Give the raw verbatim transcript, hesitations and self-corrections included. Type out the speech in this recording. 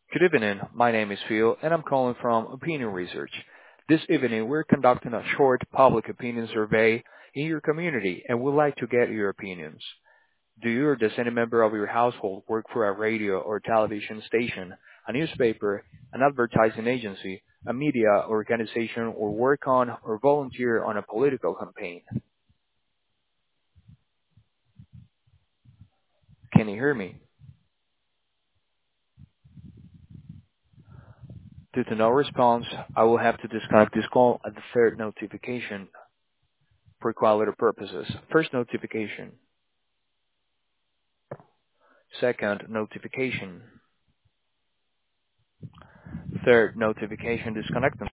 Good evening. My name is Phil, and I'm calling from Opinion Research. This evening, we're conducting a short public opinion survey in your community, and we'd like to get your opinions. Do you or does any member of your household work for a radio or television station, a newspaper, an advertising agency, a media organization, or work on or volunteer on a political campaign? Can you hear me? Due to no response, I will have to disconnect this call at the third notification for quality purposes. First notification. Second notification. Third notification disconnected.